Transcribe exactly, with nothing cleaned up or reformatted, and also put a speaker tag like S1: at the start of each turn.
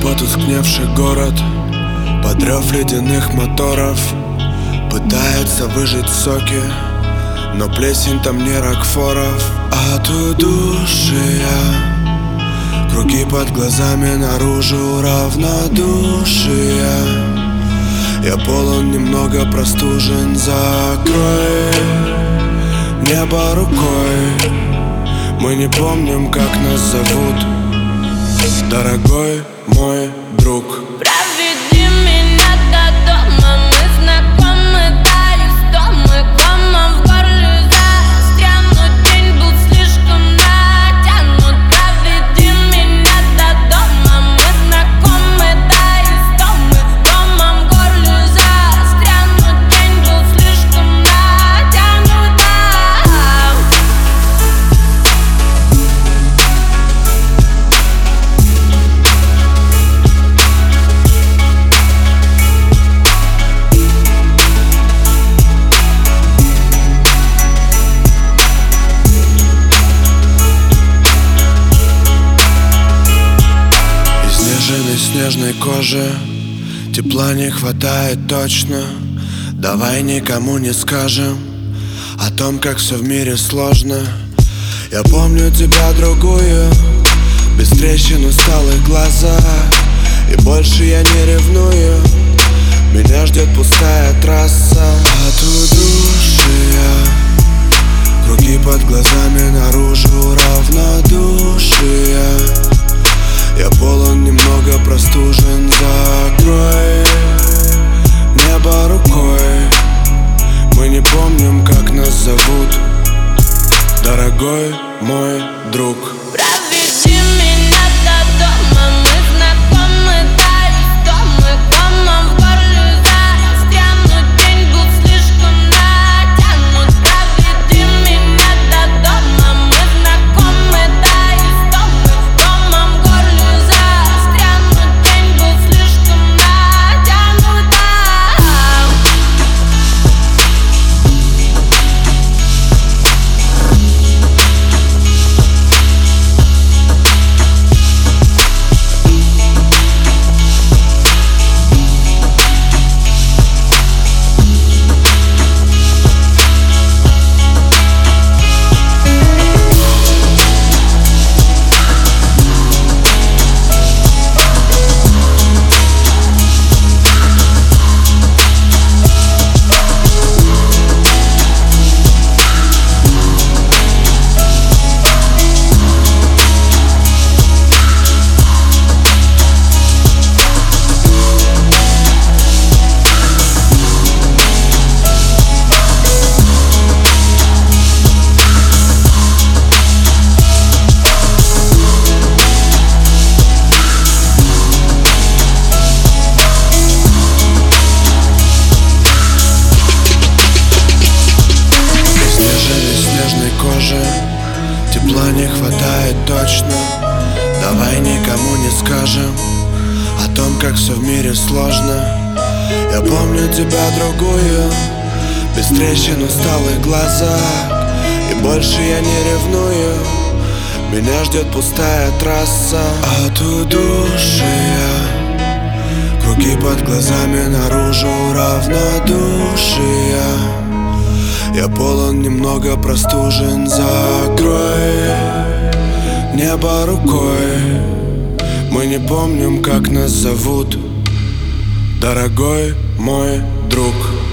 S1: потускневший город под рев ледяных моторов пытается выжать соки, но плесень там не Рокфоров. От удушья круги под глазами, наружу равнодушие. Я полон, немного простужен, закрой небо рукой. Мы не помним, как нас зовут, дорогой мой друг.
S2: Проведи меня до дома, мы знакомы, да и сто. Мы комом в горле застрянут, день был слишком натянут. Проведи меня до дома, мы знакомы, да и сто. Мы комом в горле застрянут, день был слишком натянут.
S1: Снежной кожи тепла не хватает точно. Давай никому не скажем о том, как все в мире сложно. Я помню тебя другую, без трещин, усталых глаза. И больше я не ревную, меня ждет пустая трасса. От удушья круги под глазами, наружу равнодушие. Я полон, немного простужен, закрой небо рукой. Мы не помним, как нас зовут, дорогой мой друг.
S2: Проведи меня до дома, мы знакомы, да и сто. Мы комом в горле застрянут, день был слишком натянут. Проведи меня до дома, мы знакомы, да и сто. Мы комом в горле застрянут, день был слишком натянут.
S1: Тепла не хватает точно. Давай никому не скажем о том, как все в мире сложно. Я помню тебя другую, без трещин, усталых глазах. И больше я не ревную, меня ждет пустая трасса. От удушья круги под глазами, наружу равнодушие. Я полон, немного простужен, закрой небо рукой. Мы не помним, как нас зовут, дорогой мой друг.